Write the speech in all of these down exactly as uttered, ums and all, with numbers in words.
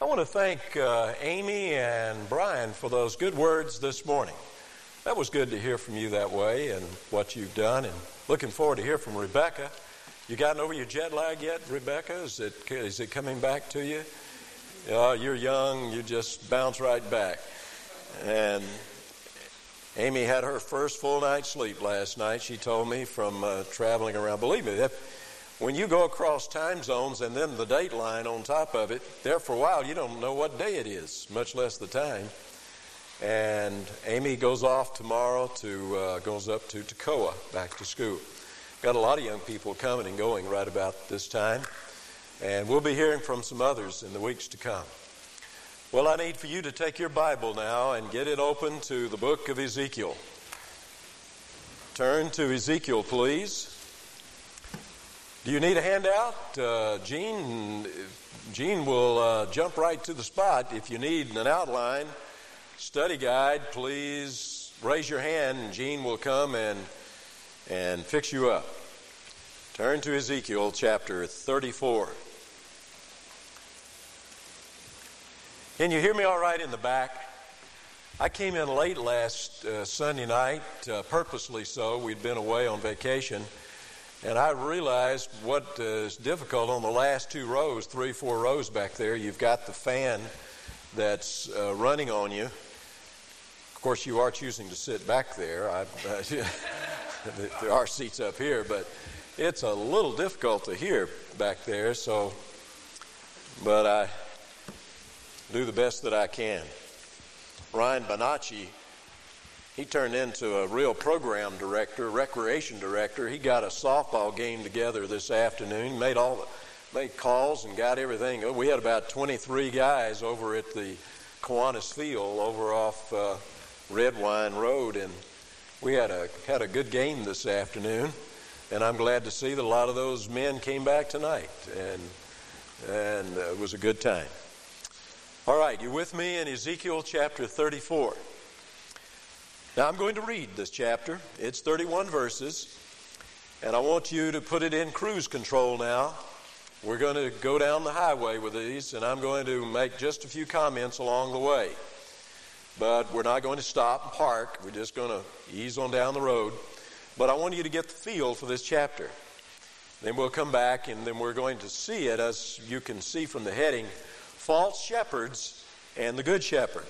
I want to thank uh, Amy and Brian for those good words this morning. That was good to hear from you that way and what you've done, and looking forward to hear from Rebecca. You gotten over your jet lag yet, Rebecca? Is it is it coming back to you? Uh, you're young, you just bounce right back. And Amy had her first full night's sleep last night, she told me, from uh, traveling around. Believe me, that when you go across time zones and then the date line on top of it, there for a while you don't know what day it is, much less the time. And Amy goes off tomorrow to, uh, goes up to Toccoa, back to school. Got a lot of young people coming and going right about this time. And we'll be hearing from some others in the weeks to come. Well, I need for you to take your Bible now and get it open to the book of Ezekiel. Turn to Ezekiel, please. Do you need a handout? Uh, Gene, Gene will uh, jump right to the spot. If you need an outline, study guide, please raise your hand and Gene will come and, and fix you up. Turn to Ezekiel chapter thirty-four. Can you hear me all right in the back? I came in late last uh, Sunday night, uh, purposely so. We'd been away on vacation. And I realized what uh, is difficult on the last two rows, three, four rows back there. You've got the fan that's uh, running on you. Of course, you are choosing to sit back there. I, uh, there are seats up here, but it's a little difficult to hear back there. So, but I do the best that I can. Ryan Bonacci, he turned into a real program director, recreation director. He got a softball game together this afternoon, made all the, made calls and got everything. We had about twenty-three guys over at the Kiwanis Field over off uh, Red Wine Road, and we had a had a good game this afternoon. And I'm glad to see that a lot of those men came back tonight, and and uh, it was a good time. All right, you with me in Ezekiel chapter thirty-four? Now, I'm going to read this chapter. It's thirty-one verses, and I want you to put it in cruise control now. We're going to go down the highway with these, and I'm going to make just a few comments along the way. But we're not going to stop and park. We're just going to ease on down the road. But I want you to get the feel for this chapter. Then we'll come back, and then we're going to see it, as you can see from the heading, False Shepherds and the Good Shepherd.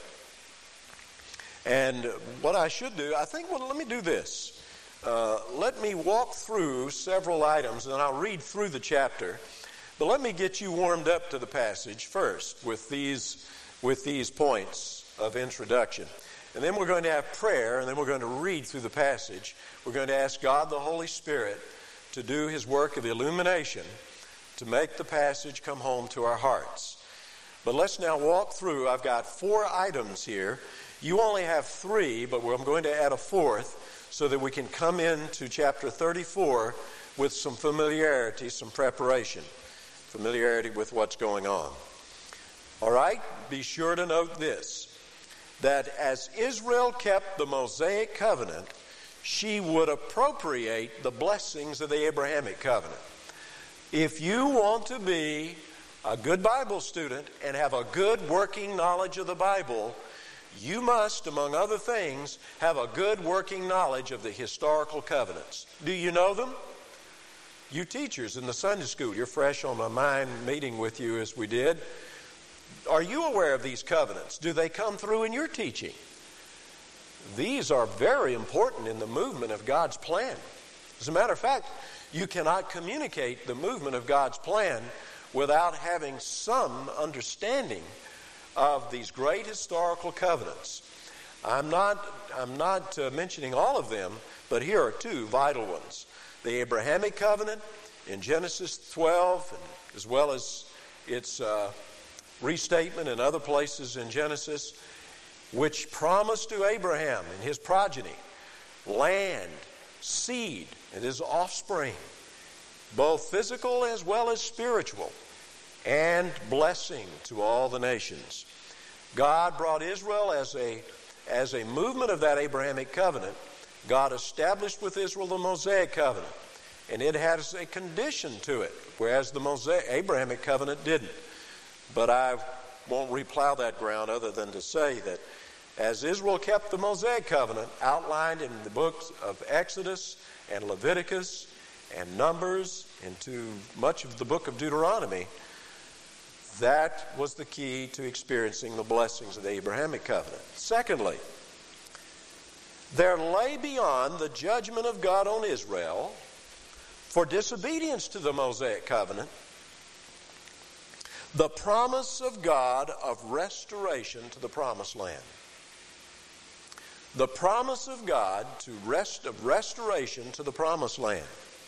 And what I should do, I think, well, let me do this. Uh, let me walk through several items, and I'll read through the chapter. But let me get you warmed up to the passage first with these, with these points of introduction. And then we're going to have prayer, and then we're going to read through the passage. We're going to ask God the Holy Spirit to do His work of illumination to make the passage come home to our hearts. But let's now walk through. I've got four items here. You only have three, but I'm going to add a fourth so that we can come into chapter thirty-four with some familiarity, some preparation, familiarity with what's going on. All right? Be sure to note this, that as Israel kept the Mosaic covenant, she would appropriate the blessings of the Abrahamic covenant. If you want to be a good Bible student and have a good working knowledge of the Bible, you must, among other things, have a good working knowledge of the historical covenants. Do you know them? You teachers in the Sunday school, you're fresh on my mind meeting with you as we did. Are you aware of these covenants? Do they come through in your teaching? These are very important in the movement of God's plan. As a matter of fact, you cannot communicate the movement of God's plan without having some understanding of these great historical covenants. I'm not, I'm not uh, mentioning all of them, but here are two vital ones. The Abrahamic covenant in Genesis twelve, and as well as its uh, restatement in other places in Genesis, which promised to Abraham and his progeny land, seed, and his offspring, both physical as well as spiritual, and blessing to all the nations. God brought Israel as a, as a movement of that Abrahamic covenant. God established with Israel the Mosaic covenant, and it has a condition to it, whereas the Mosaic, Abrahamic covenant didn't. But I won't replow that ground other than to say that as Israel kept the Mosaic covenant outlined in the books of Exodus and Leviticus and Numbers into much of the book of Deuteronomy, that was the key to experiencing the blessings of the Abrahamic covenant. Secondly, there lay beyond the judgment of God on Israel for disobedience to the Mosaic covenant the promise of God of restoration to the promised land. The promise of God to rest of restoration to the promised land.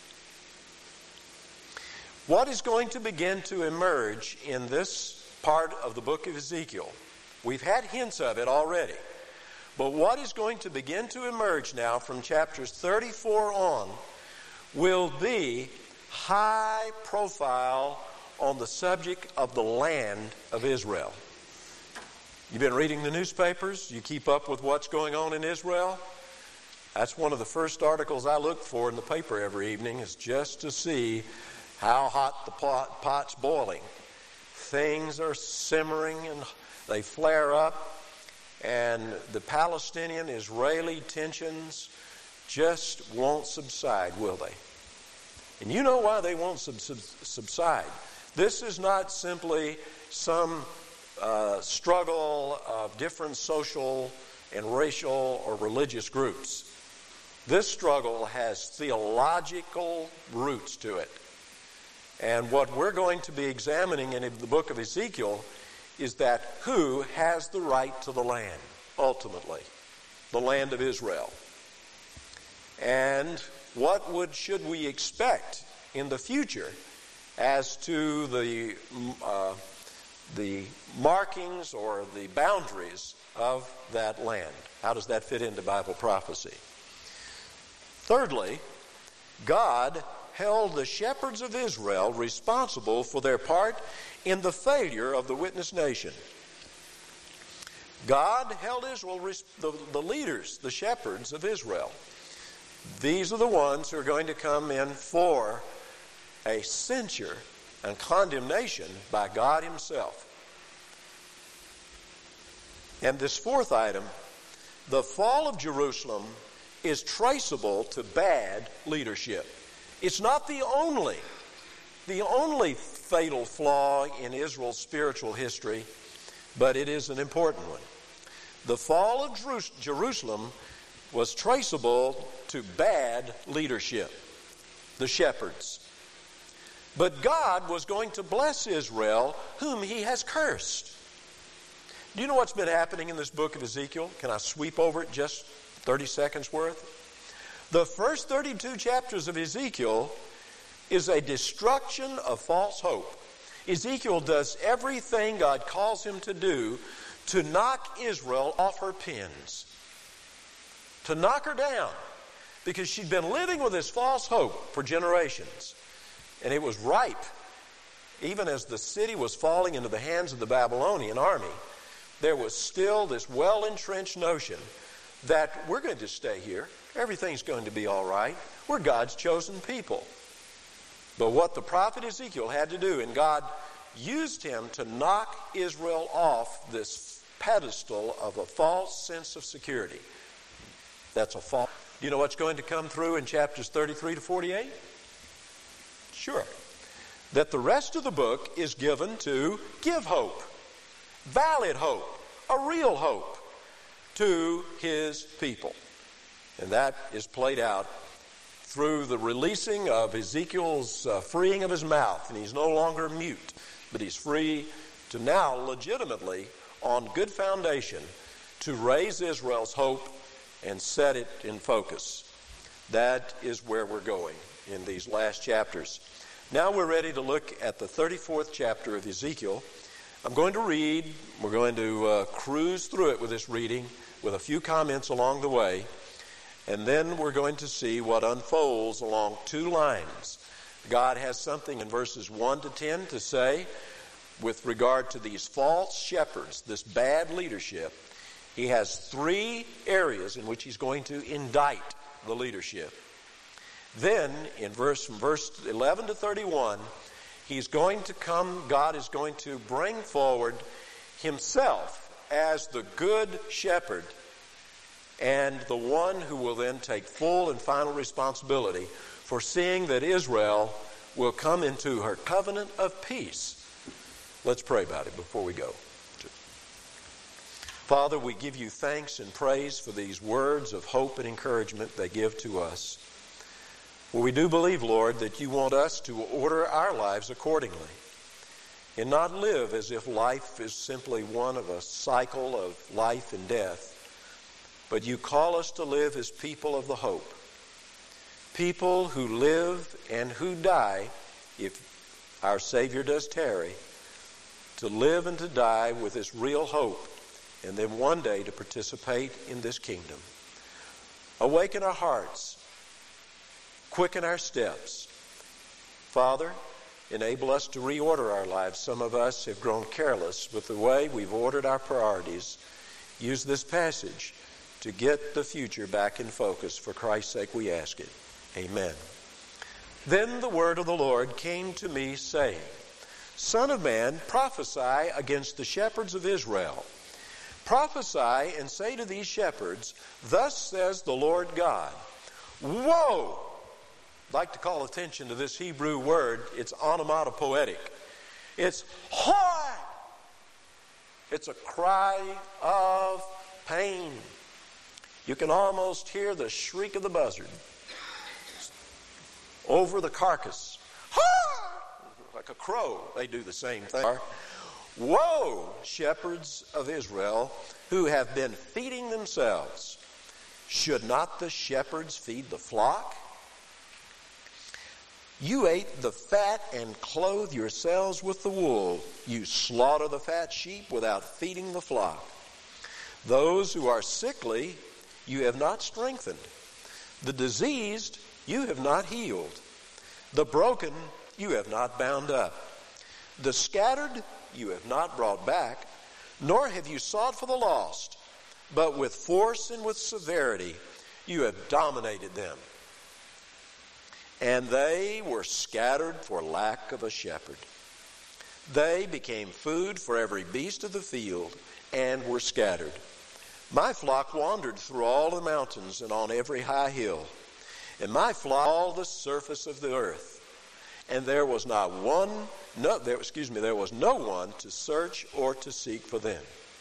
What is going to begin to emerge in this part of the book of Ezekiel? We've had hints of it already. But what is going to begin to emerge now from chapters thirty-four on will be high profile on the subject of the land of Israel. You've been reading the newspapers? You keep up with what's going on in Israel? That's one of the first articles I look for in the paper every evening, is just to see how hot the pot, pot's boiling. Things are simmering and they flare up, and the Palestinian-Israeli tensions just won't subside, will they? And you know why they won't sub- sub- subside. This is not simply some uh, struggle of different social and racial or religious groups. This struggle has theological roots to it. And what we're going to be examining in the book of Ezekiel is that who has the right to the land, ultimately, the land of Israel. And what would should we expect in the future as to the uh, the markings or the boundaries of that land? How does that fit into Bible prophecy? Thirdly, God held the shepherds of Israel responsible for their part in the failure of the witness nation. God held Israel, the, the leaders, the shepherds of Israel. These are the ones who are going to come in for a censure and condemnation by God Himself. And this fourth item, the fall of Jerusalem is traceable to bad leadership. It's not the only, the only fatal flaw in Israel's spiritual history, but it is an important one. The fall of Jerusalem was traceable to bad leadership, the shepherds. But God was going to bless Israel, whom He has cursed. Do you know what's been happening in this book of Ezekiel? Can I sweep over it just thirty seconds worth? The first thirty-two chapters of Ezekiel is a destruction of false hope. Ezekiel does everything God calls him to do to knock Israel off her pins, to knock her down, because she'd been living with this false hope for generations. And it was ripe. Even as the city was falling into the hands of the Babylonian army, there was still this well-entrenched notion that we're going to stay here. Everything's going to be all right. We're God's chosen people. But what the prophet Ezekiel had to do, and God used him to knock Israel off this pedestal of a false sense of security. That's a false. Do you know what's going to come through in chapters thirty-three to forty-eight? Sure. That the rest of the book is given to give hope, valid hope, a real hope to His people. And that is played out through the releasing of Ezekiel's uh, freeing of his mouth. And he's no longer mute, but he's free to now legitimately, on good foundation, to raise Israel's hope and set it in focus. That is where we're going in these last chapters. Now we're ready to look at the thirty-fourth chapter of Ezekiel. I'm going to read, we're going to uh, cruise through it with this reading with a few comments along the way, and then we're going to see what unfolds along two lines. God has something in verses one to ten to say with regard to these false shepherds, this bad leadership. He has three areas in which He's going to indict the leadership. Then, in verse from verse eleven to thirty-one, He's going to come, God is going to bring forward himself as the good shepherd and the one who will then take full and final responsibility for seeing that Israel will come into her covenant of peace. Let's pray about it before we go. Father, we give you thanks and praise for these words of hope and encouragement they give to us. Well, we do believe, Lord, that you want us to order our lives accordingly and not live as if life is simply one of a cycle of life and death, but you call us to live as people of the hope, people who live and who die, if our Savior does tarry, to live and to die with this real hope, and then one day to participate in this kingdom. Awaken our hearts. Quicken our steps. Father, enable us to reorder our lives. Some of us have grown careless with the way we've ordered our priorities. Use this passage to get the future back in focus. For Christ's sake we ask it. Amen. Then the word of the Lord came to me, saying, Son of man, prophesy against the shepherds of Israel. Prophesy and say to these shepherds, Thus says the Lord God. Woe! I'd like to call attention to this Hebrew word. It's onomatopoetic. It's hoi! It's a cry of pain. You can almost hear the shriek of the buzzard over the carcass. Like a crow, they do the same thing. Woe, shepherds of Israel, who have been feeding themselves. Should not the shepherds feed the flock? You ate the fat and clothe yourselves with the wool. You slaughter the fat sheep without feeding the flock. Those who are sickly you have not strengthened. The diseased you have not healed. The broken you have not bound up. The scattered you have not brought back, nor have you sought for the lost, but with force and with severity you have dominated them. And they were scattered for lack of a shepherd. They became food for every beast of the field and were scattered. My flock wandered through all the mountains and on every high hill, and my flock all the surface of the earth. And there was not one, no, there, excuse me, there was no one to search or to seek for them.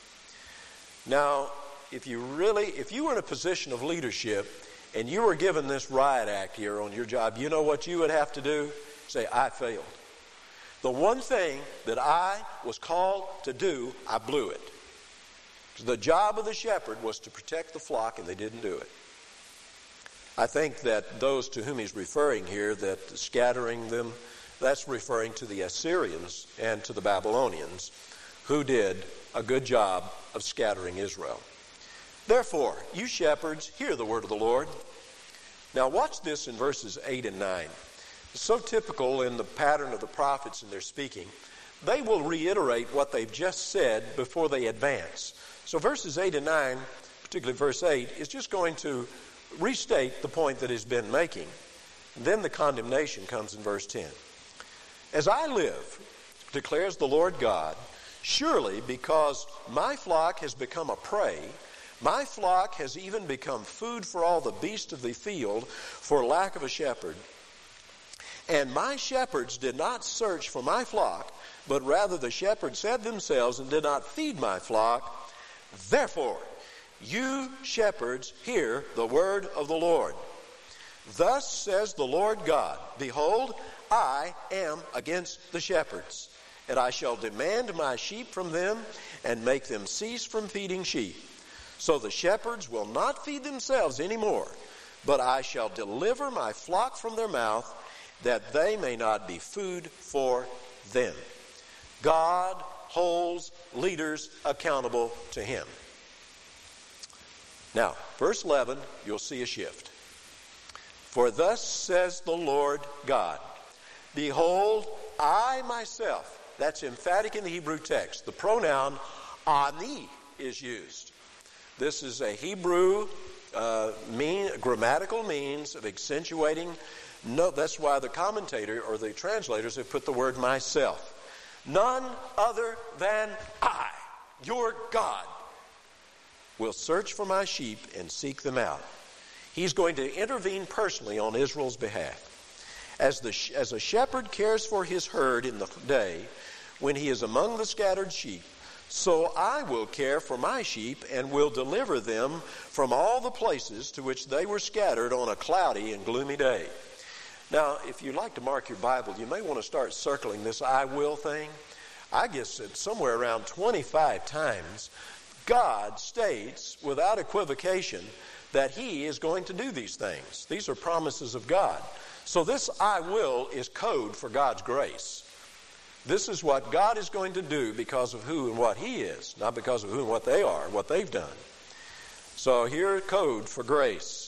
Now, if you really, if you were in a position of leadership and you were given this riot act here on your job, you know what you would have to do? Say, I failed. The one thing that I was called to do, I blew it. The job of the shepherd was to protect the flock, and they didn't do it. I think that those to whom he's referring here, that scattering them, that's referring to the Assyrians and to the Babylonians, who did a good job of scattering Israel. Therefore, you shepherds, hear the word of the Lord. Now watch this in verses eight and nine. It's so typical in the pattern of the prophets in their speaking. They will reiterate what they've just said before they advance. So verses eight and nine, particularly verse eight, is just going to restate the point that he's been making. And then the condemnation comes in verse ten. As I live, declares the Lord God, surely because my flock has become a prey, my flock has even become food for all the beasts of the field for lack of a shepherd. And my shepherds did not search for my flock, but rather the shepherds fed themselves and did not feed my flock. Therefore, you shepherds, hear the word of the Lord. Thus says the Lord God, behold, I am against the shepherds, and I shall demand my sheep from them and make them cease from feeding sheep. So the shepherds will not feed themselves anymore, but I shall deliver my flock from their mouth, that they may not be food for them. God holds leaders accountable to him. Now, verse eleven, you'll see a shift. For thus says the Lord God, behold, I myself, that's emphatic in the Hebrew text. The pronoun ani is used. This is a Hebrew uh, mean, grammatical means of accentuating. No, that's why the commentator or the translators have put the word myself. None other than I your God, will search for my sheep and seek them out. He's going to intervene personally on Israel's behalf. As, the, as a shepherd cares for his herd in the day when he is among the scattered sheep, so I will care for my sheep and will deliver them from all the places to which they were scattered on a cloudy and gloomy day. Now, if you'd like to mark your Bible, you may want to start circling this I will thing. I guess it's somewhere around twenty-five times God states without equivocation that he is going to do these things. These are promises of God. So this I will is code for God's grace. This is what God is going to do because of who and what he is, not because of who and what they are, what they've done. So here, code for grace.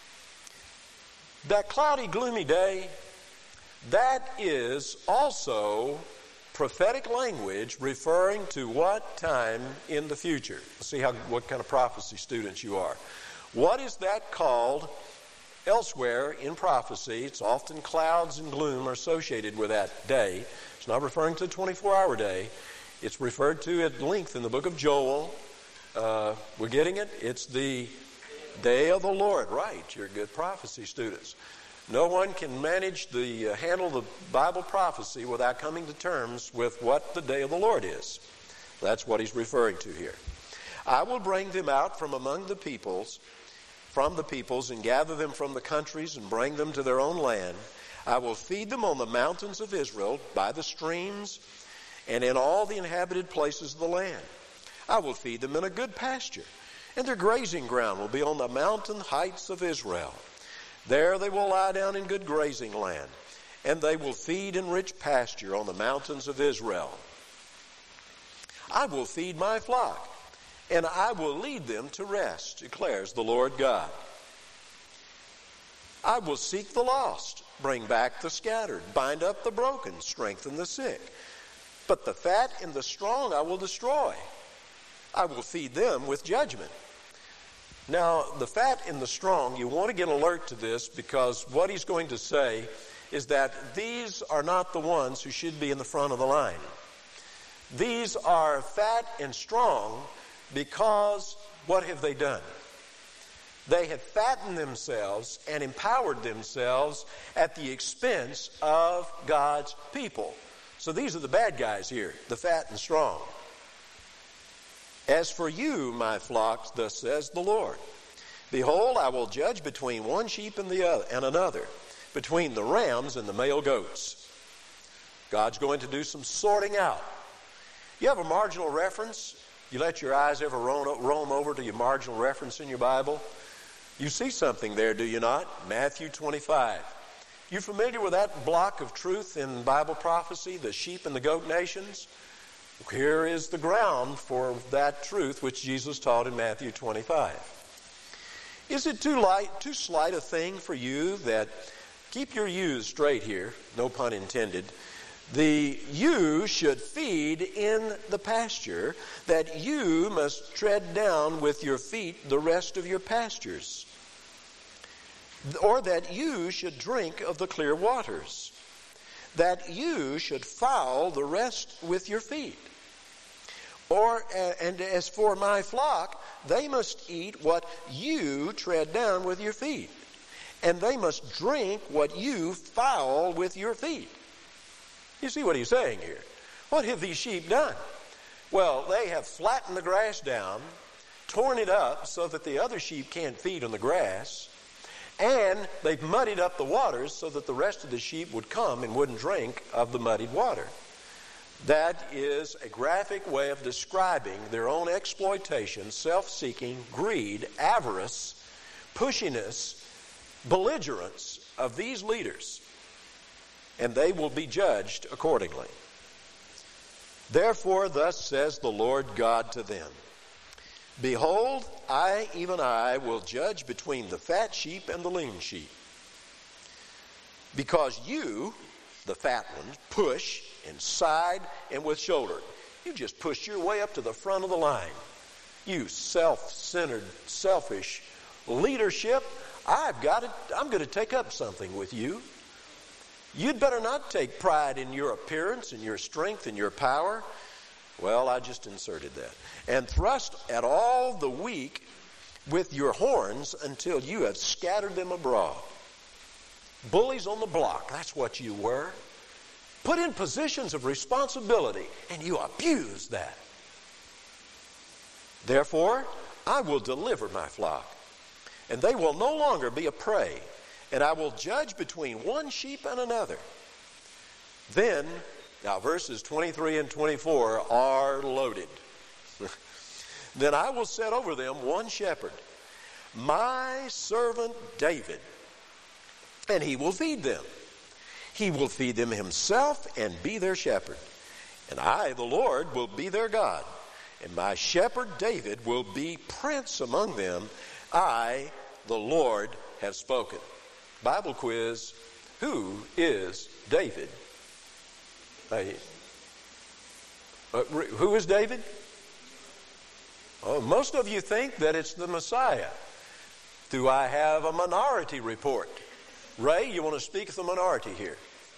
That cloudy, gloomy day, that is also prophetic language referring to what time in the future? Let's see how, what kind of prophecy students you are. What is that called elsewhere in prophecy? It's often clouds and gloom are associated with that day. It's not referring to a twenty-four hour day. It's referred to at length in the book of Joel. Uh, we're getting it? It's the day of the Lord. Right, you're good prophecy students. No one can manage the uh, handle the Bible prophecy without coming to terms with what the day of the Lord is. That's what he's referring to here. I will bring them out from among the peoples, from the peoples, and gather them from the countries and bring them to their own land. I will feed them on the mountains of Israel, by the streams, and in all the inhabited places of the land. I will feed them in a good pasture, and their grazing ground will be on the mountain heights of Israel. There they will lie down in good grazing land, and they will feed in rich pasture on the mountains of Israel. I will feed my flock, and I will lead them to rest, declares the Lord God. I will seek the lost, bring back the scattered, bind up the broken, strengthen the sick. But the fat and the strong I will destroy. I will feed them with judgment. Now, the fat and the strong, you want to get alert to this, because what he's going to say is that these are not the ones who should be in the front of the line. These are fat and strong because what have they done? They have fattened themselves and empowered themselves at the expense of God's people. So these are the bad guys here, the fat and strong. As for you, my flocks, thus says the Lord, behold, I will judge between one sheep and the other and another, between the rams and the male goats. God's going to do some sorting out. You have a marginal reference? You let your eyes ever roam, roam over to your marginal reference in your Bible? You see something there, do you not? Matthew twenty-five. You familiar with that block of truth in Bible prophecy, the sheep and the goat nations? Here is the ground for that truth which Jesus taught in Matthew twenty-five. Is it too light, too slight a thing for you that, keep your U's straight here, no pun intended, the ewe should feed in the pasture, that you must tread down with your feet the rest of your pastures? Or that you should drink of the clear waters, that you should foul the rest with your feet? Or, and as for my flock, they must eat what you tread down with your feet, and they must drink what you foul with your feet. You see what he's saying here? What have these sheep done? Well, they have flattened the grass down, torn it up so that the other sheep can't feed on the grass, and they've muddied up the waters so that the rest of the sheep would come and wouldn't drink of the muddied water. That is a graphic way of describing their own exploitation, self-seeking, greed, avarice, pushiness, belligerence of these leaders. And they will be judged accordingly. Therefore, thus says the Lord God to them, behold, I, even I, will judge between the fat sheep and the lean sheep. Because you, the fat ones, push and side and with shoulder. You just pushed your way up to the front of the line. You self-centered, selfish leadership. I've got it. I'm going to take up something with you. You'd better not take pride in your appearance and your strength and your power. Well, I just inserted that. And thrust at all the weak with your horns until you have scattered them abroad. Bullies on the block, that's what you were. Put in positions of responsibility, and you abuse that. Therefore, I will deliver my flock, and they will no longer be a prey, and I will judge between one sheep and another. Then, now verses twenty-three and twenty-four are loaded. Then I will set over them one shepherd, my servant David, and he will feed them. He will feed them himself and be their shepherd. And I, the Lord, will be their God. And my shepherd David will be prince among them. I, the Lord, have spoken. Bible quiz. Who is David? Uh, who is David? Oh, most of you think that it's the Messiah. Do I have a minority report? Ray, you want to speak of the minority here?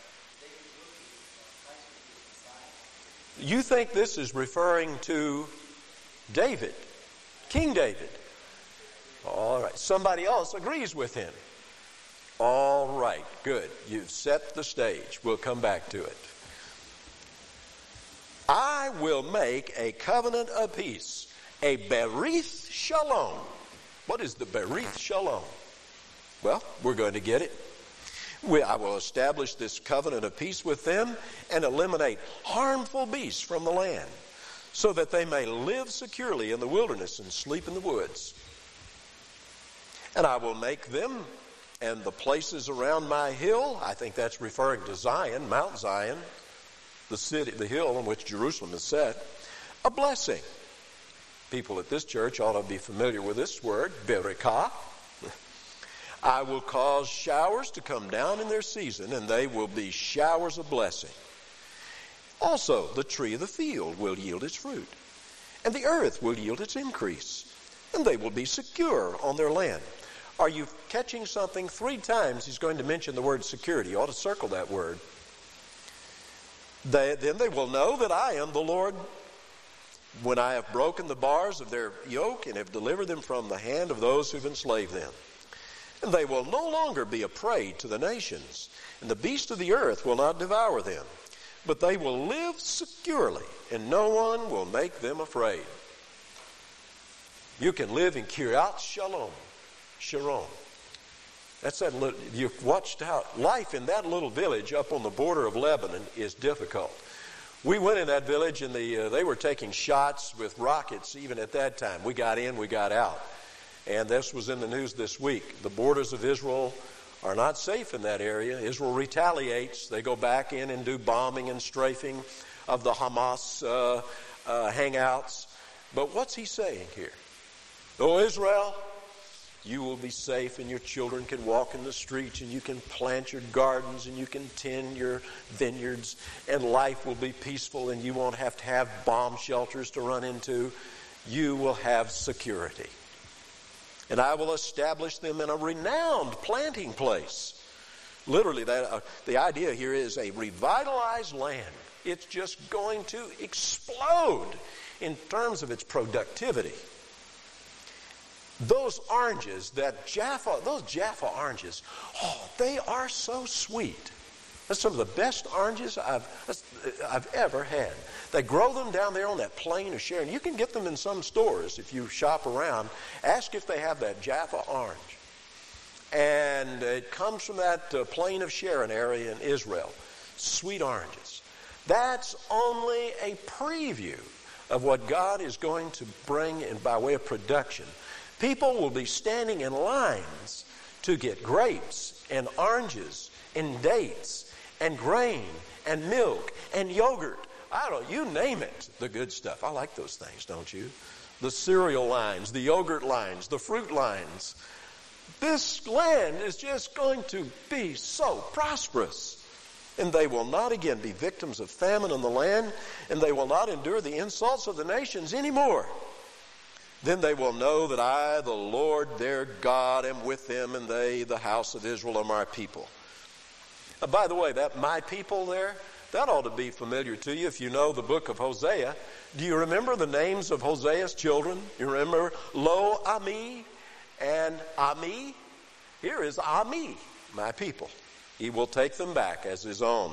You think this is referring to David, King David. All right. Somebody else agrees with him. All right. Good. You've set the stage. We'll come back to it. I will make a covenant of peace, a berith shalom. What is the berith shalom? Well, we're going to get it. We, I will establish this covenant of peace with them and eliminate harmful beasts from the land, so that they may live securely in the wilderness and sleep in the woods. And I will make them and the places around my hill, I think that's referring to Zion, Mount Zion, the city, the hill on which Jerusalem is set, a blessing. People at this church ought to be familiar with this word, berekah. I will cause showers to come down in their season, and they will be showers of blessing. Also, the tree of the field will yield its fruit, and the earth will yield its increase, and they will be secure on their land. Are you catching something? Three times he's going to mention the word security. You ought to circle that word. They, then they will know that I am the Lord, when I have broken the bars of their yoke and have delivered them from the hand of those who've enslaved them. And they will no longer be a prey to the nations, and the beasts of the earth will not devour them. But they will live securely, and no one will make them afraid. You can live in Kiryat Shalom, Sharon. That's that little, you've watched out. Life in that little village up on the border of Lebanon is difficult. We went in that village, and the uh, they were taking shots with rockets even at that time. We got in, we got out. And this was in the news this week. The borders of Israel are not safe in that area. Israel retaliates. They go back in and do bombing and strafing of the Hamas uh, uh, hangouts. But what's he saying here? Oh, Israel, you will be safe, and your children can walk in the streets, and you can plant your gardens, and you can tend your vineyards, and life will be peaceful, and you won't have to have bomb shelters to run into. You will have security. And I will establish them in a renowned planting place. Literally, that uh, the idea here is a revitalized land. It's just going to explode in terms of its productivity. Those oranges, that Jaffa, those Jaffa oranges, oh, they are so sweet. That's some of the best oranges I've I've ever had. They grow them down there on that plain of Sharon. You can get them in some stores if you shop around. Ask if they have that Jaffa orange. And it comes from that uh, plain of Sharon area in Israel. Sweet oranges. That's only a preview of what God is going to bring in by way of production. People will be standing in lines to get grapes and oranges and dates and grain and milk and yogurt. I don't, you name it, the good stuff. I like those things, don't you? The cereal lines, the yogurt lines, the fruit lines. This land is just going to be so prosperous. And they will not again be victims of famine in the land, and they will not endure the insults of the nations anymore. Then they will know that I, the Lord their God, am with them, and they, the house of Israel, are my people. Uh, by the way, that my people there, that ought to be familiar to you if you know the book of Hosea. Do you remember the names of Hosea's children? You remember Lo Ami and Ami? Here is Ami, my people. He will take them back as his own.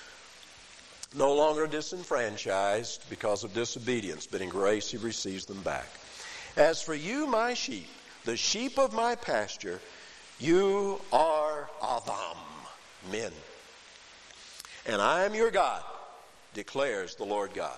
No longer disenfranchised because of disobedience, but in grace he receives them back. As for you, my sheep, the sheep of my pasture, you are Adam, men. And I am your God, declares the Lord God.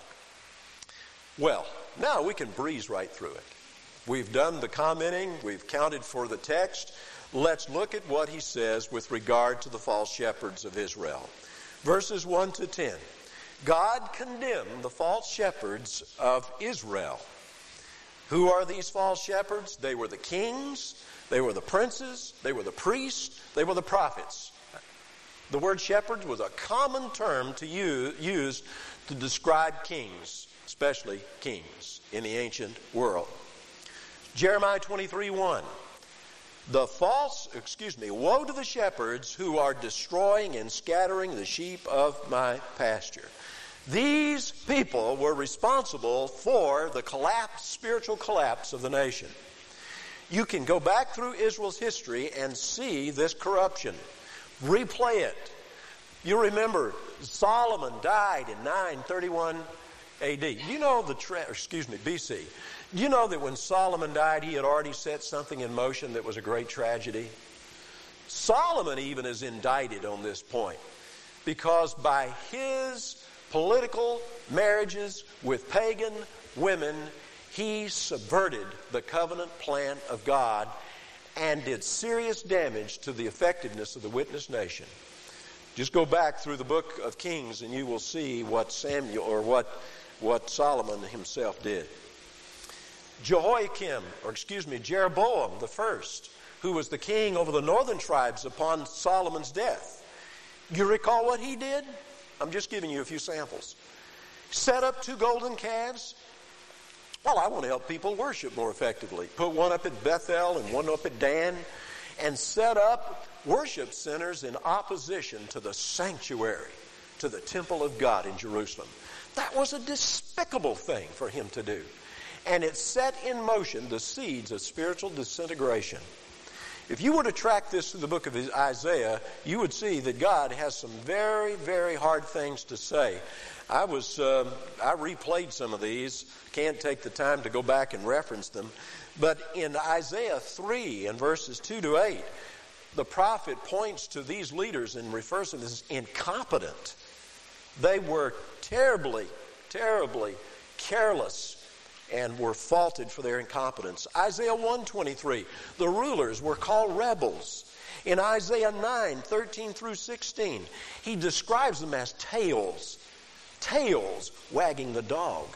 Well, now we can breeze right through it. We've done the commenting. We've counted for the text. Let's look at what he says with regard to the false shepherds of Israel. Verses one to ten. God condemned the false shepherds of Israel. Who are these false shepherds? They were the kings, they were the princes, they were the priests, they were the prophets. The word shepherd was a common term to use, use to describe kings, especially kings in the ancient world. Jeremiah twenty-three one. The false, excuse me, woe to the shepherds who are destroying and scattering the sheep of my pasture. These people were responsible for the collapse, spiritual collapse of the nation. You can go back through Israel's history and see this corruption. Replay it. You remember Solomon died in nine thirty-one A D. You know the tra- excuse me, B C. Do you know that when Solomon died, he had already set something in motion that was a great tragedy? Solomon even is indicted on this point because by his political marriages with pagan women, he subverted the covenant plan of God and did serious damage to the effectiveness of the witness nation. Just go back through the book of Kings and you will see what Samuel or what, what Solomon himself did. Jehoiakim, or excuse me, Jeroboam the first, who was the king over the northern tribes upon Solomon's death. You recall what he did? I'm just giving you a few samples. Set up two golden calves. Well, I want to help people worship more effectively. Put one up at Bethel and one up at Dan, and set up worship centers in opposition to the sanctuary, to the temple of God in Jerusalem. That was a despicable thing for him to do. And it set in motion the seeds of spiritual disintegration. If you were to track this through the book of Isaiah, you would see that God has some very, very hard things to say. I was, um, I replayed some of these. Can't take the time to go back and reference them. But in Isaiah three and verses two to eight, the prophet points to these leaders and refers to them as incompetent. They were terribly, terribly careless and were faulted for their incompetence. Isaiah one twenty-three, the rulers were called rebels. In Isaiah nine thirteen through sixteen, he describes them as tails. Tails wagging the dog.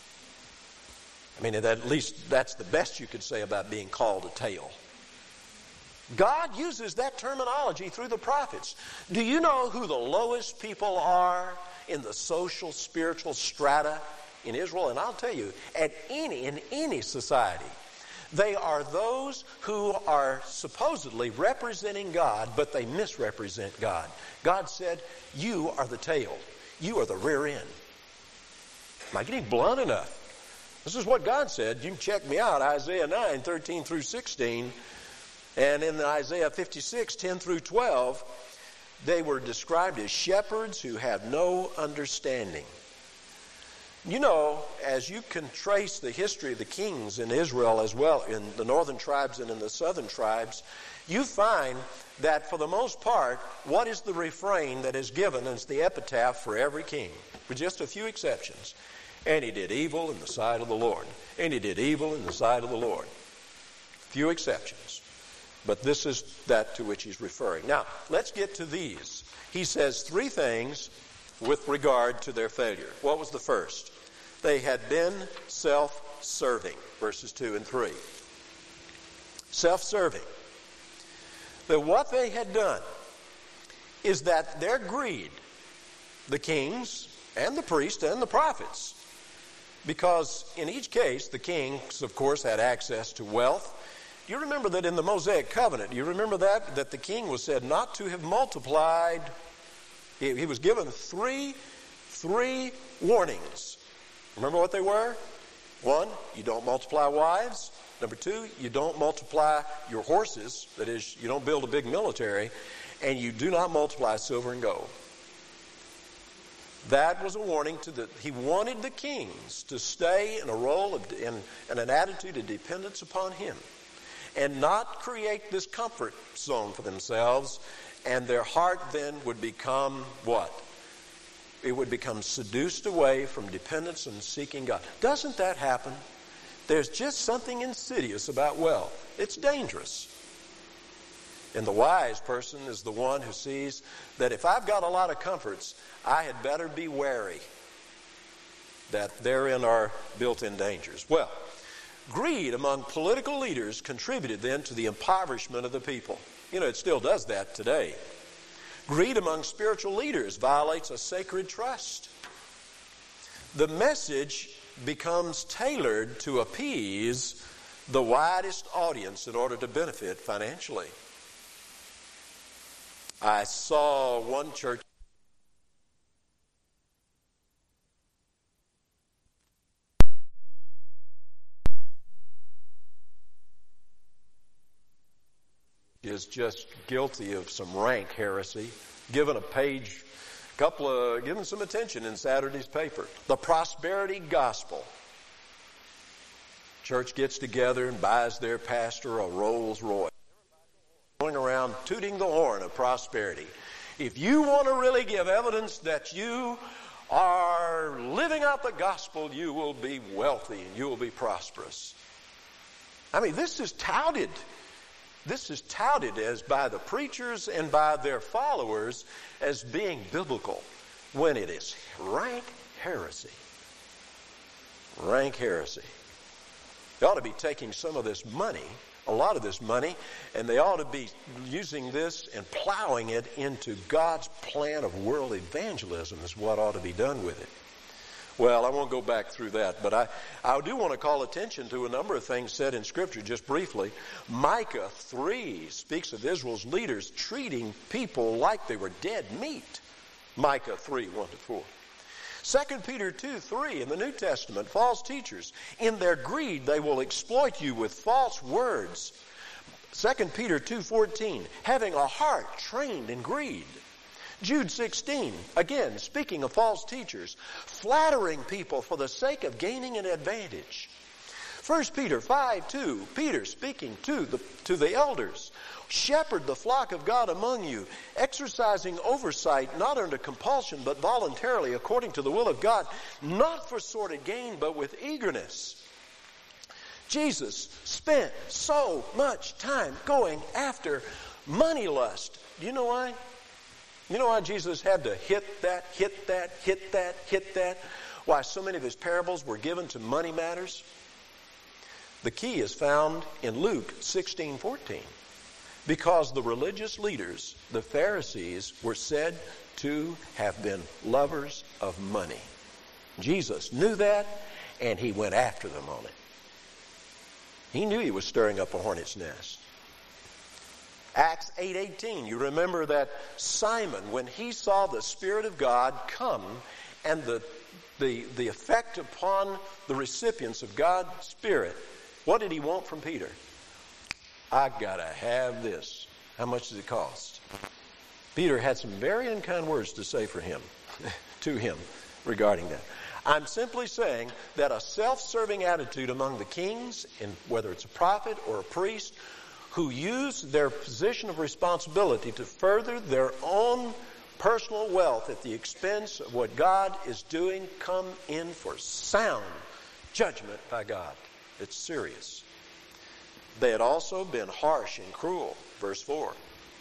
I mean, at least that's the best you could say about being called a tail. God uses that terminology through the prophets. Do you know who the lowest people are in the social, spiritual strata in Israel? And I'll tell you, at any in any society, they are those who are supposedly representing God, but they misrepresent God. God said, you are the tail. You are the rear end. Am I getting blunt enough? This is what God said. You can check me out, Isaiah nine thirteen through sixteen. And in Isaiah fifty-six ten through twelve, they were described as shepherds who have no understanding. You know, as you can trace the history of the kings in Israel as well, in the northern tribes and in the southern tribes, you find that for the most part, what is the refrain that is given as the epitaph for every king? With just a few exceptions. And he did evil in the sight of the Lord. And he did evil in the sight of the Lord. Few exceptions. But this is that to which he's referring. Now, let's get to these. He says three things with regard to their failure. What was the first? They had been self-serving, verses two and three. Self-serving. That what they had done is that their greed, the kings and the priests and the prophets, because in each case the kings, of course, had access to wealth. Do you remember that in the Mosaic covenant, do you remember that? That the king was said not to have multiplied. He, he was given three, three warnings. Remember what they were? One, you don't multiply wives. Number two, you don't multiply your horses. That is, you don't build a big military. And you do not multiply silver and gold. That was a warning to the, he wanted the kings to stay in a role of, in, in an attitude of dependence upon him and not create this comfort zone for themselves, and their heart then would become what? It would become seduced away from dependence and seeking God. Doesn't that happen? There's just something insidious about wealth. It's dangerous. And the wise person is the one who sees that if I've got a lot of comforts, I had better be wary that therein are built-in dangers. Well, greed among political leaders contributed then to the impoverishment of the people. You know, it still does that today. Greed among spiritual leaders violates a sacred trust. The message becomes tailored to appease the widest audience in order to benefit financially. I saw one church is just guilty of some rank heresy, given a page, couple of, given some attention in Saturday's paper. The prosperity gospel. Church gets together and buys their pastor a Rolls Royce, going around tooting the horn of prosperity. If you want to really give evidence that you are living out the gospel, you will be wealthy and you will be prosperous. I mean, this is touted. This is touted as by the preachers and by their followers as being biblical, when it is rank heresy. Rank heresy. They ought to be taking some of this money, a lot of this money, and they ought to be using this and plowing it into God's plan of world evangelism is what ought to be done with it. Well, I won't go back through that, but I, I do want to call attention to a number of things said in Scripture just briefly. Micah three speaks of Israel's leaders treating people like they were dead meat. Micah three, one to four. Second Peter two, three in the New Testament, false teachers, in their greed they will exploit you with false words. Second Peter two, fourteen, having a heart trained in greed. Jude sixteen, again, speaking of false teachers, flattering people for the sake of gaining an advantage. First Peter five, two, Peter speaking to the, to the elders, shepherd the flock of God among you, exercising oversight not under compulsion but voluntarily according to the will of God, not for sordid gain but with eagerness. Jesus spent so much time going after money lust. Do you know why? You know why Jesus had to hit that, hit that, hit that, hit that? Why so many of his parables were given to money matters? The key is found in Luke sixteen fourteen. Because the religious leaders, the Pharisees, were said to have been lovers of money. Jesus knew that, and he went after them on it. He knew he was stirring up a hornet's nest. Acts eight eighteen, you remember that Simon, when he saw the Spirit of God come and the, the, the effect upon the recipients of God's Spirit, what did he want from Peter? I gotta have this. How much does it cost? Peter had some very unkind words to say for him, to him regarding that. I'm simply saying that a self-serving attitude among the kings, in whether it's a prophet or a priest, who use their position of responsibility to further their own personal wealth at the expense of what God is doing, come in for sound judgment by God. It's serious. They had also been harsh and cruel. Verse four.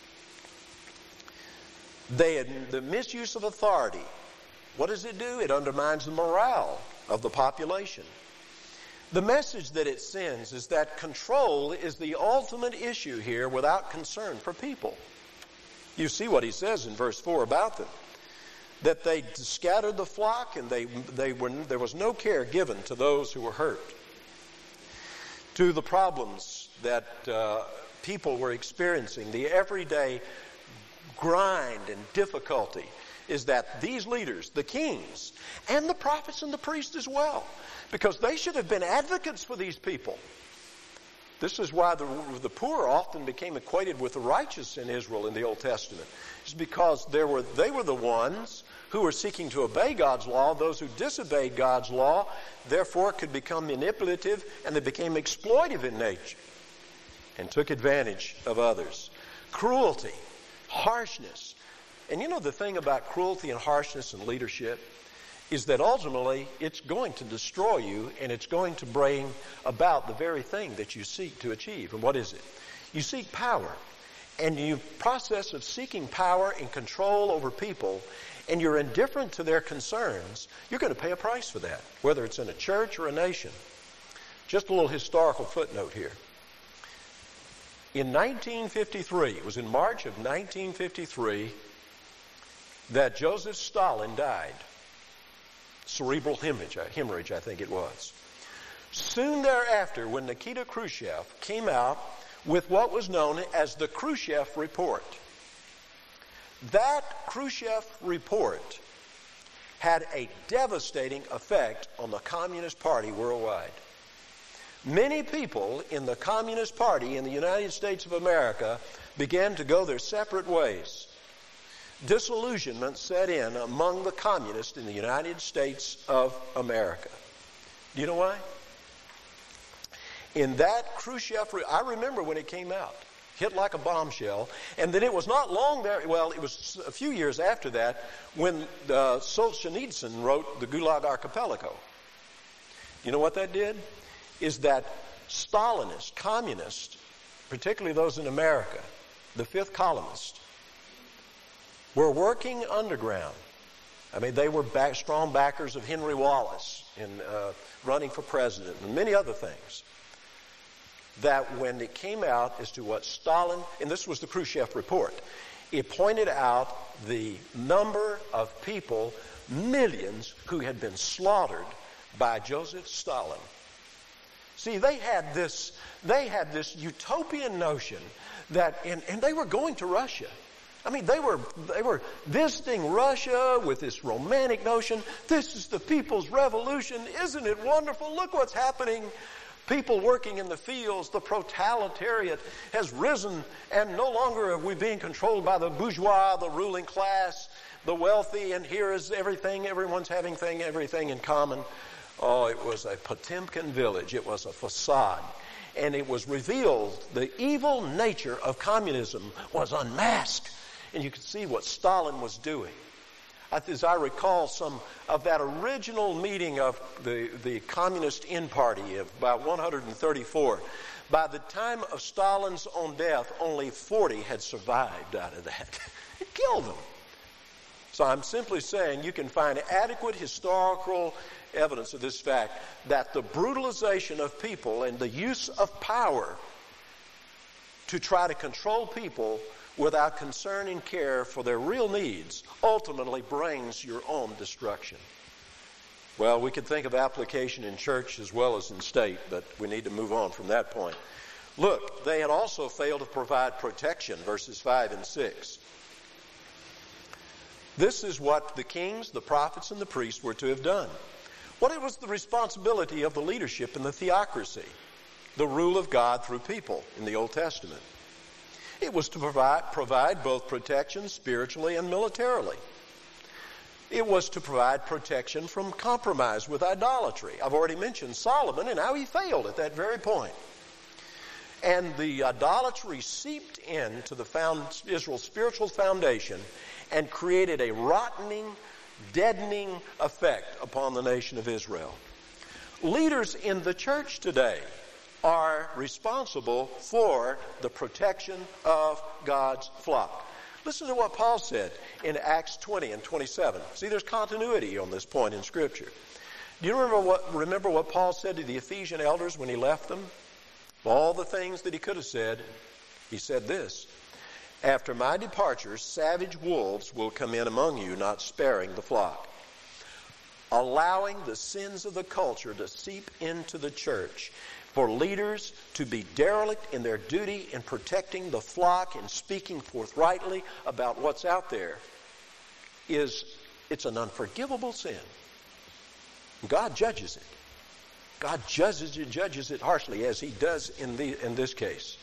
They had the misuse of authority. What does it do? It undermines the morale of the population. The message that it sends is that control is the ultimate issue here without concern for people. You see what he says in verse four about them. That they scattered the flock and they, they were, there was no care given to those who were hurt. To the problems that uh, people were experiencing, the everyday grind and difficulty. is that these leaders, the kings, and the prophets and the priests as well, because they should have been advocates for these people. This is why the, the poor often became equated with the righteous in Israel in the Old Testament. It's because there were, they were the ones who were seeking to obey God's law. Those who disobeyed God's law, therefore, could become manipulative, and they became exploitive in nature and took advantage of others. Cruelty, harshness. And you know the thing about cruelty and harshness in leadership is that ultimately it's going to destroy you, and it's going to bring about the very thing that you seek to achieve. And what is it? You seek power. And in the process of seeking power and control over people, and you're indifferent to their concerns, you're going to pay a price for that, whether it's in a church or a nation. Just a little historical footnote here. In nineteen fifty-three, it was in March of nineteen fifty-three, that Joseph Stalin died. Cerebral hemorrhage, hemorrhage, I think it was. Soon thereafter, when Nikita Khrushchev came out with what was known as the Khrushchev Report, that Khrushchev Report had a devastating effect on the Communist Party worldwide. Many people in the Communist Party in the United States of America began to go their separate ways. Disillusionment set in among the communists in the United States of America. Do you know why? In that Khrushchev, I remember when it came out, hit like a bombshell, and then it was not long there, well, it was a few years after that, when uh, Solzhenitsyn wrote the Gulag Archipelago. You know what that did? Is that Stalinists, communists, particularly those in America, the fifth columnists, were working underground. I mean, they were back, strong backers of Henry Wallace in uh, running for president and many other things. That when it came out as to what Stalin, and this was the Khrushchev Report, it pointed out the number of people, millions, who had been slaughtered by Joseph Stalin. See, they had this, they had this utopian notion that, and, and they were going to Russia. I mean, they were they were visiting Russia with this romantic notion. This is the people's revolution. Isn't it wonderful? Look what's happening. People working in the fields, the proletariat has risen, and no longer are we being controlled by the bourgeois, the ruling class, the wealthy, and here is everything, everyone's having thing, everything in common. Oh, it was a Potemkin village. It was a facade. And it was revealed, the evil nature of communism was unmasked. And you could see what Stalin was doing. As I recall some of that original meeting of the, the Communist End Party of about one hundred thirty-four, by the time of Stalin's own death, only forty had survived out of that. It killed them. So I'm simply saying you can find adequate historical evidence of this fact, that the brutalization of people and the use of power to try to control people without concern and care for their real needs ultimately brings your own destruction. Well, we could think of application in church as well as in state, but we need to move on from that point. Look, they had also failed to provide protection, verses five and six. This is what the kings, the prophets, and the priests were to have done. What was the responsibility of the leadership in the theocracy, the rule of God through people in the Old Testament? It was to provide, provide both protection spiritually and militarily. It was to provide protection from compromise with idolatry. I've already mentioned Solomon and how he failed at that very point. And the idolatry seeped into the found, Israel's spiritual foundation and created a rottening, deadening effect upon the nation of Israel. Leaders in the church today are responsible for the protection of God's flock. Listen to what Paul said in Acts twenty and twenty-seven. See, there's continuity on this point in Scripture. Do you remember what, remember what Paul said to the Ephesian elders when he left them? Of all the things that he could have said, he said this: "After my departure, savage wolves will come in among you, not sparing the flock." Allowing the sins of the culture to seep into the church, for leaders to be derelict in their duty in protecting the flock and speaking forthrightly about what's out there, is, it's an unforgivable sin. God judges it. God judges it, judges it harshly, as he does in, the, in this case.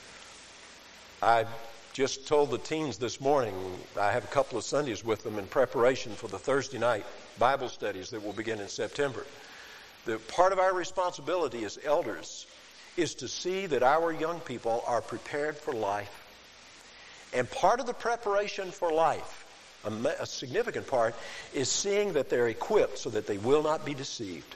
I just told the teens this morning, I have a couple of Sundays with them in preparation for the Thursday night Bible studies that will begin in September. The part of our responsibility as elders is to see that our young people are prepared for life. And part of the preparation for life, a, a significant part, is seeing that they're equipped so that they will not be deceived.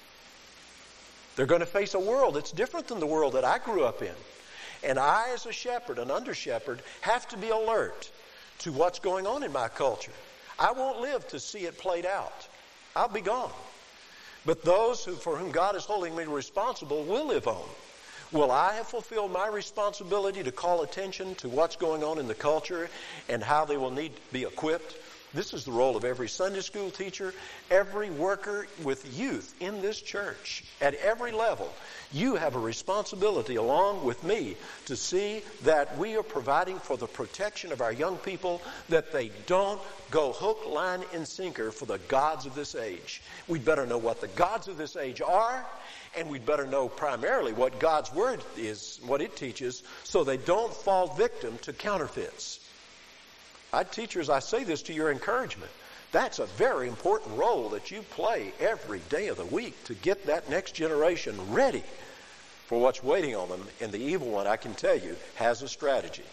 They're going to face a world that's different than the world that I grew up in. And I, as a shepherd, an under-shepherd, have to be alert to what's going on in my culture. I won't live to see it played out. I'll be gone. But those who, for whom God is holding me responsible will live on. Will I have fulfilled my responsibility to call attention to what's going on in the culture and how they will need to be equipped? This is the role of every Sunday school teacher, every worker with youth in this church. At every level, you have a responsibility along with me to see that we are providing for the protection of our young people, that they don't go hook, line, and sinker for the gods of this age. We'd better know what the gods of this age are, and we'd better know primarily what God's Word is, what it teaches, so they don't fall victim to counterfeits. I, teachers, I say this to your encouragement. That's a very important role that you play every day of the week to get that next generation ready for what's waiting on them. And the evil one, I can tell you, has a strategy.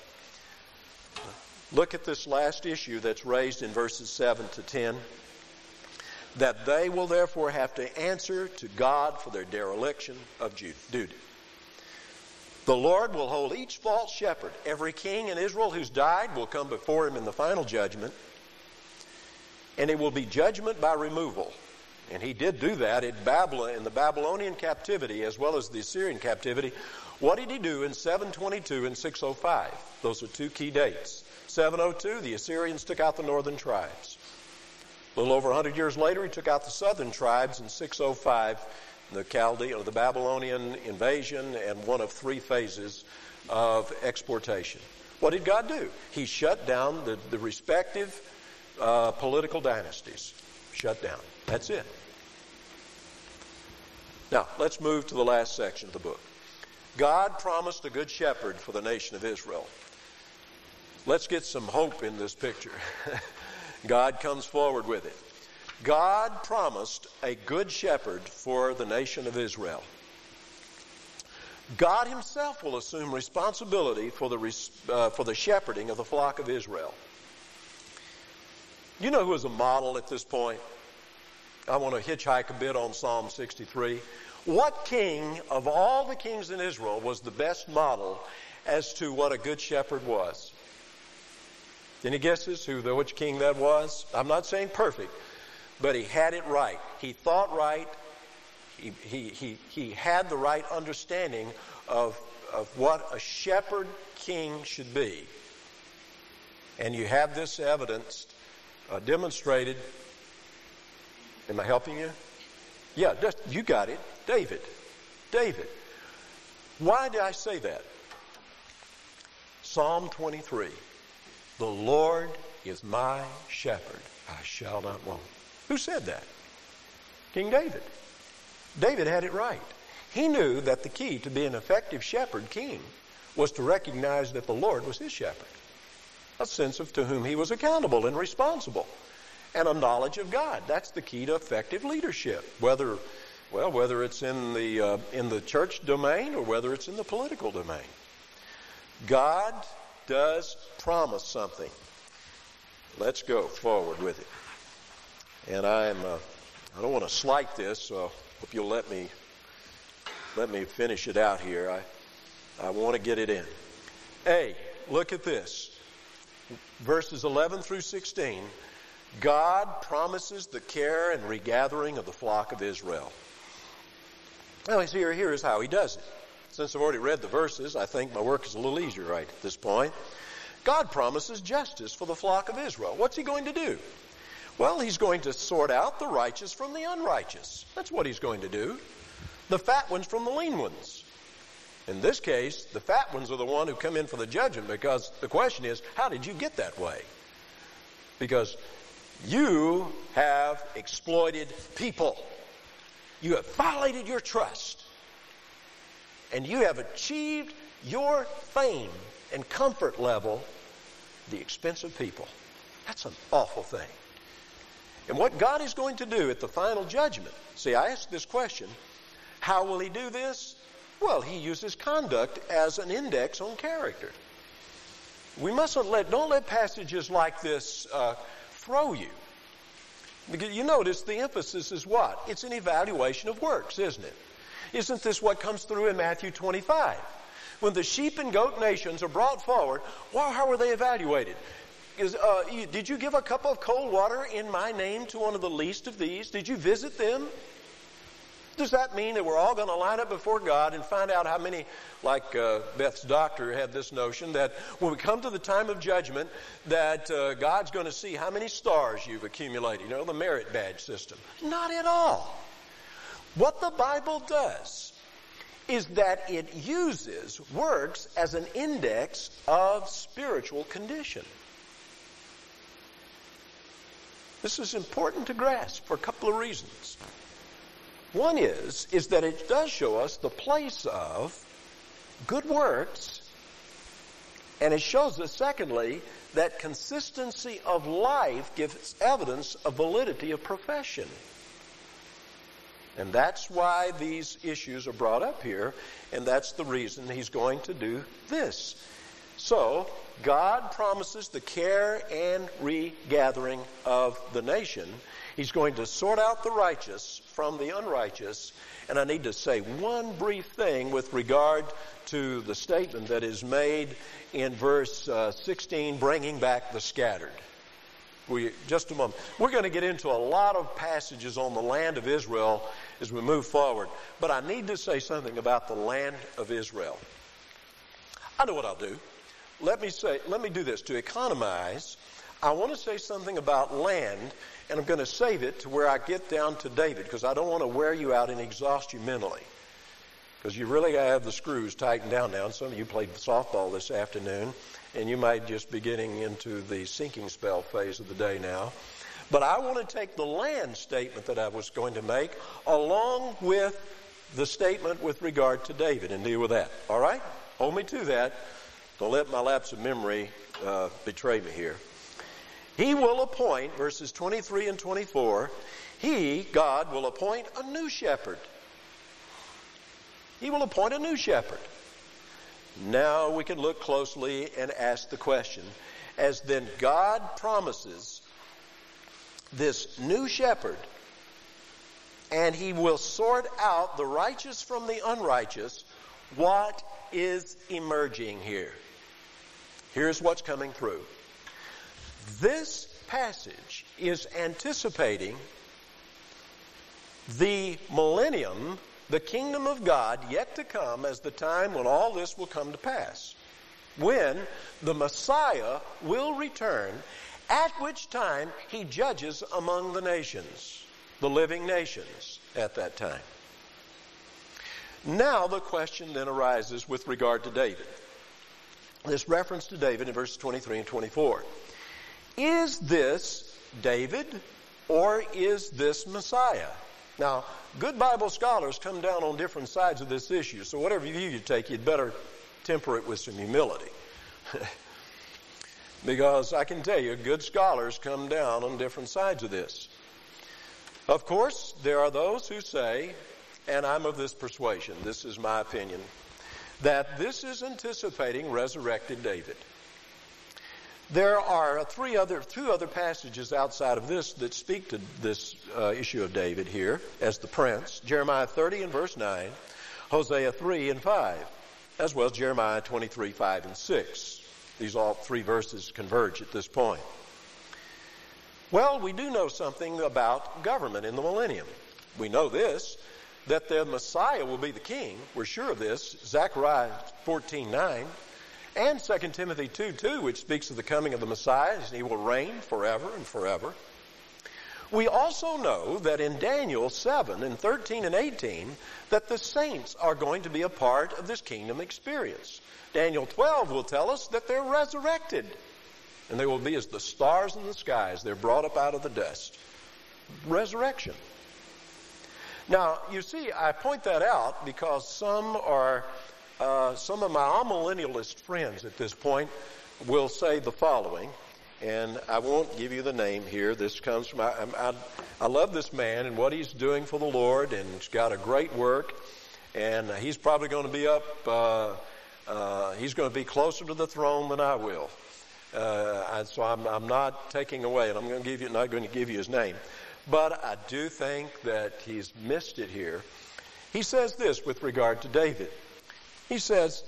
Look at this last issue that's raised in verses seven to ten. That they will therefore have to answer to God for their dereliction of duty. The Lord will hold each false shepherd. Every king in Israel who's died will come before him in the final judgment. And it will be judgment by removal. And he did do that in Babylon, in the Babylonian captivity as well as the Assyrian captivity. What did he do in seven twenty-two and six oh five? Those are two key dates. seven oh two, the Assyrians took out the northern tribes. A little over one hundred years later, he took out the southern tribes in six oh five. The Chaldean, the Babylonian invasion, and one of three phases of exportation. What did God do? He shut down the, the respective uh, political dynasties. Shut down. That's it. Now, let's move to the last section of the book. God promised a good shepherd for the nation of Israel. Let's get some hope in this picture. God comes forward with it. God promised a good shepherd for the nation of Israel. God himself will assume responsibility for the, uh, for the shepherding of the flock of Israel. You know who is a model at this point? I want to hitchhike a bit on Psalm sixty-three. What king of all the kings in Israel was the best model as to what a good shepherd was? Any guesses who, which king that was? I'm not saying perfect, but he had it right. He thought right. He, he, he, he had the right understanding of, of what a shepherd king should be. And you have this evidence uh, demonstrated. Am I helping you? Yeah, just, you got it. David. David. Why did I say that? Psalm twenty-three. The Lord is my shepherd. I shall not want. Who said that? King David. David had it right. He knew that the key to being an effective shepherd king was to recognize that the Lord was his shepherd. A sense of to whom he was accountable and responsible. And a knowledge of God. That's the key to effective leadership. Whether, well, whether it's in the uh, in the church domain or whether it's in the political domain. God does promise something. Let's go forward with it. And I'm uh, I don't want to slight this, so I hope you'll let me let me finish it out here. I I want to get it in. A, look at this. Verses eleven through sixteen. God promises the care and regathering of the flock of Israel. Well, here, here is how he does it. Since I've already read the verses, I think my work is a little easier right at this point. God promises justice for the flock of Israel. What's he going to do? Well, he's going to sort out the righteous from the unrighteous. That's what he's going to do. The fat ones from the lean ones. In this case, the fat ones are the one who come in for the judgment, because the question is, how did you get that way? Because You have exploited people. You have violated your trust. And you have achieved your fame and comfort level at the expense of people. That's an awful thing. And what God is going to do at the final judgment, see, I asked this question, how will he do this? Well, he uses conduct as an index on character. We mustn't let, don't let passages like this uh, throw you. Because you notice the emphasis is what? It's an evaluation of works, isn't it? Isn't this what comes through in Matthew twenty-five? When the sheep and goat nations are brought forward, well, how are they evaluated? Is, uh, you, did you give a cup of cold water in my name to one of the least of these? Did you visit them? Does that mean that we're all going to line up before God and find out how many, like uh, Beth's doctor had this notion, that when we come to the time of judgment, that uh, God's going to see how many stars you've accumulated, you know, the merit badge system? Not at all. What the Bible does is that it uses works as an index of spiritual condition. This is important to grasp for a couple of reasons. One is, is that it does show us the place of good works, and it shows us, secondly, that consistency of life gives evidence of validity of profession. And that's why these issues are brought up here, and that's the reason he's going to do this. So, God promises the care and regathering of the nation. He's going to sort out the righteous from the unrighteous. And I need to say one brief thing with regard to the statement that is made in verse uh, sixteen, bringing back the scattered. We, just a moment. We're going to get into a lot of passages on the land of Israel as we move forward. But I need to say something about the land of Israel. I know what I'll do. Let me say, let me do this. To economize, I want to say something about land, and I'm going to save it to where I get down to David, because I don't want to wear you out and exhaust you mentally. Because you really got to have the screws tightened down now. And some of you played softball this afternoon, and you might just be getting into the sinking spell phase of the day now. But I want to take the land statement that I was going to make along with the statement with regard to David and deal with that. All right? Hold me to that. Don't let my lapse of memory uh, betray me here. He will appoint, verses twenty-three and twenty-four, He, God, will appoint a new shepherd. He will appoint a new shepherd. Now we can look closely and ask the question, as then God promises this new shepherd, and He will sort out the righteous from the unrighteous, what is emerging here? Here's what's coming through. This passage is anticipating the millennium, the kingdom of God yet to come, as the time when all this will come to pass. When the Messiah will return, at which time He judges among the nations, the living nations at that time. Now the question then arises with regard to David. This reference to David in verses twenty-three and twenty-four. Is this David or is this Messiah? Now, good Bible scholars come down on different sides of this issue, so whatever view you take, you'd better temper it with some humility. Because I can tell you, good scholars come down on different sides of this. Of course, there are those who say, and I'm of this persuasion, this is my opinion, that this is anticipating resurrected David. There are three other, two other passages outside of this that speak to this uh, issue of David here as the prince. Jeremiah thirty and verse nine, Hosea three and five, as well as Jeremiah twenty-three, five and six. These all three verses converge at this point. Well, we do know something about government in the millennium. We know this, that the Messiah will be the king. We're sure of this. Zechariah fourteen nine. And Second Timothy two two, which speaks of the coming of the Messiah, and He will reign forever and forever. We also know that in Daniel seven and thirteen and eighteen, that the saints are going to be a part of this kingdom experience. Daniel twelve will tell us that they're resurrected. and they will be as the stars in the skies. They're brought up out of the dust. Resurrection. Now, you see, I point that out because some are, uh, some of my amillennialist friends at this point will say the following, and I won't give you the name here. This comes from, I, I, I love this man and what he's doing for the Lord, and he's got a great work, and he's probably going to be up, uh, uh, he's going to be closer to the throne than I will. Uh, and so I'm, I'm not taking away, and I'm going to give you, not going to give you his name. But I do think that he's missed it here. He says this with regard to David. He says,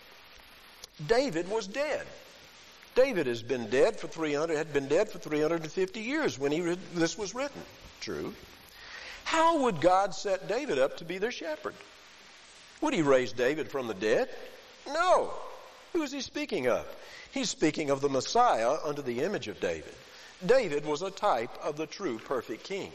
David was dead. David has been dead for three hundred, had been dead for three hundred fifty years when he this was written. True. How would God set David up to be their shepherd? Would he raise David from the dead? No. Who is he speaking of? He's speaking of the Messiah under the image of David. David was a type of the true perfect king.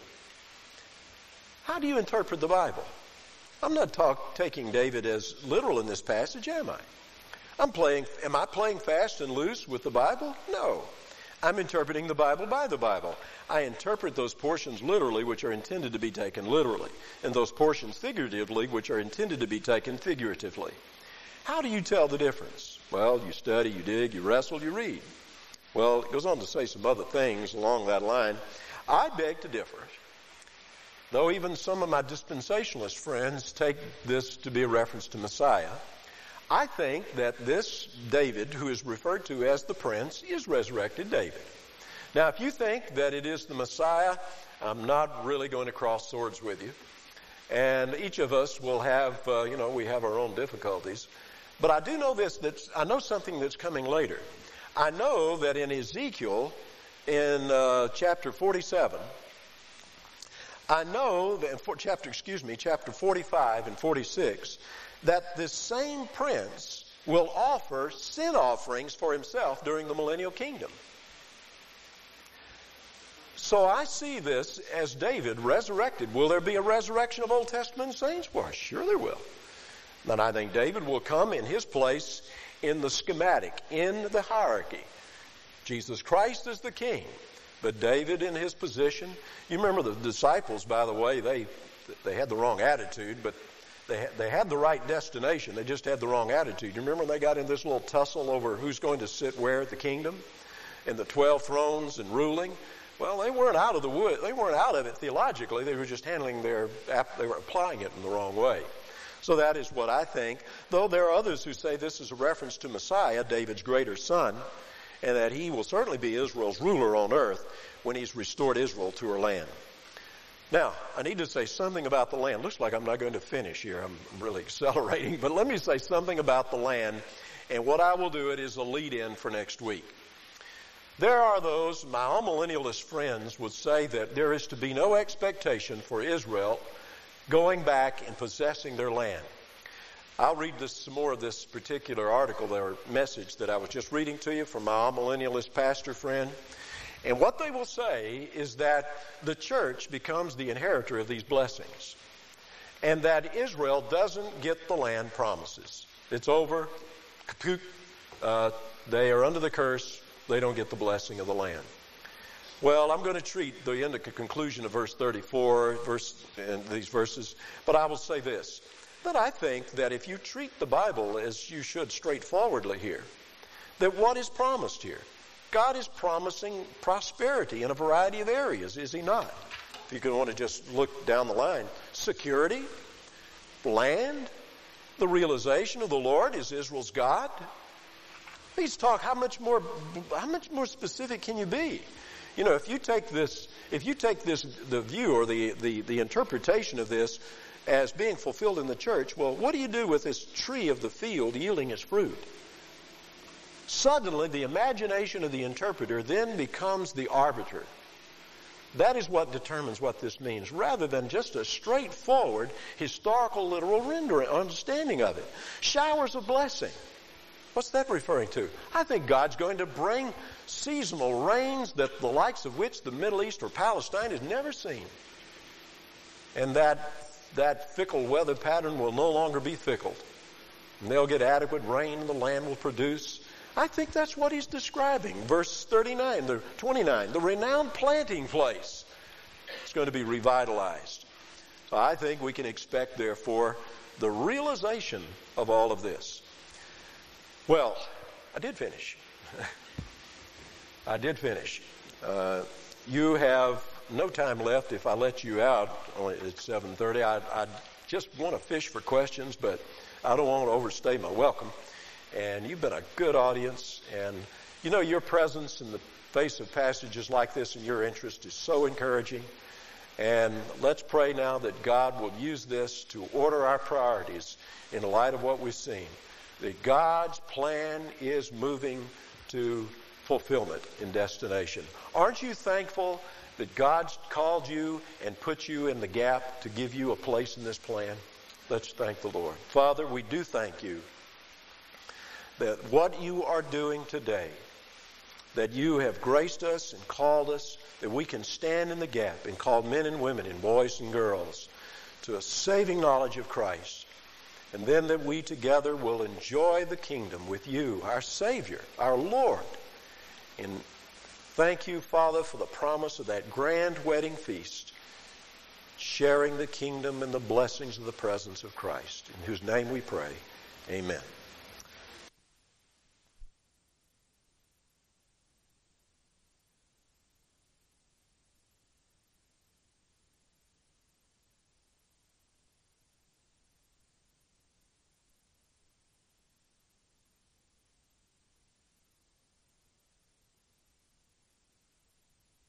How do you interpret the Bible? I'm not talk, taking David as literal in this passage, am I? I'm playing, am I playing fast and loose with the Bible? No. I'm interpreting the Bible by the Bible. I interpret those portions literally, which are intended to be taken literally, and those portions figuratively, which are intended to be taken figuratively. How do you tell the difference? Well, you study, you dig, you wrestle, you read. Well, it goes on to say some other things along that line. I beg to differ. Though even some of my dispensationalist friends take this to be a reference to Messiah, I think that this David, who is referred to as the Prince, is resurrected David. Now, if you think that it is the Messiah, I'm not really going to cross swords with you. And each of us will have, uh, you know, we have our own difficulties. But I do know this, that I know something that's coming later. I know that in Ezekiel, in uh, chapter forty-seven, I know that in for, chapter, excuse me, chapter forty-five and forty-six, that this same prince will offer sin offerings for himself during the millennial kingdom. So I see this as David resurrected. Will there be a resurrection of Old Testament saints? Well, sure there will. But I think David will come in his place in the schematic, in the hierarchy. Jesus Christ is the king, but David in his position. You remember the disciples, by the way, they they had the wrong attitude, but they had, they had the right destination. They just had the wrong attitude. You remember they got in this little tussle over who's going to sit where at the kingdom, and the twelve thrones and ruling. Well, they weren't out of the wood. They weren't out of it theologically. They were just handling their, they were applying it in the wrong way. So that is what I think, though there are others who say this is a reference to Messiah, David's greater son, and that he will certainly be Israel's ruler on earth when he's restored Israel to her land. Now, I need to say something about the land. Looks like I'm not going to finish here. I'm really accelerating, but let me say something about the land, and what I will do it is a lead-in for next week. There are those, my amillennialist friends would say that there is to be no expectation for Israel going back and possessing their land. I'll read this, some more of this particular article or message that I was just reading to you from my amillennialist pastor friend. And what they will say is that the church becomes the inheritor of these blessings, and that Israel doesn't get the land promises. It's over. Kaput. Uh, they are under the curse. They don't get the blessing of the land. Well, I'm going to treat the end of the conclusion of verse thirty-four, verse, and these verses, but I will say this, that I think that if you treat the Bible as you should straightforwardly here, that what is promised here? God is promising prosperity in a variety of areas, is he not? If you can want to just look down the line. Security, land, the realization of the Lord is Israel's God. Please talk, how much more, how much more specific can you be? You know, if you take this, if you take this, the view or the, the, the interpretation of this as being fulfilled in the church, well, what do you do with this tree of the field yielding its fruit? Suddenly, the imagination of the interpreter then becomes the arbiter. That is what determines what this means, rather than just a straightforward historical literal rendering, understanding of it. Showers of blessing. What's that referring to? I think God's going to bring seasonal rains that the likes of which the Middle East or Palestine has never seen. And that, that fickle weather pattern will no longer be fickle. And they'll get adequate rain and the land will produce. I think that's what he's describing. Verse thirty-nine, the twenty-nine, the renowned planting place is going to be revitalized. So I think we can expect, therefore, the realization of all of this. Well, I did finish. I did finish. Uh, you have no time left if I let you out. Only it's seven thirty. I, I just want to fish for questions, but I don't want to overstay my welcome. And you've been a good audience. And, you know, your presence in the face of passages like this and your interest is so encouraging. And let's pray now that God will use this to order our priorities in the light of what we've seen. That God's plan is moving to fulfillment in destination. Aren't you thankful that God's called you and put you in the gap to give you a place in this plan? Let's thank the Lord. Father, we do thank you that what you are doing today, that you have graced us and called us, that we can stand in the gap and call men and women and boys and girls to a saving knowledge of Christ. And then that we together will enjoy the kingdom with you, our Savior, our Lord. And thank you, Father, for the promise of that grand wedding feast, sharing the kingdom and the blessings of the presence of Christ, in whose name we pray. Amen.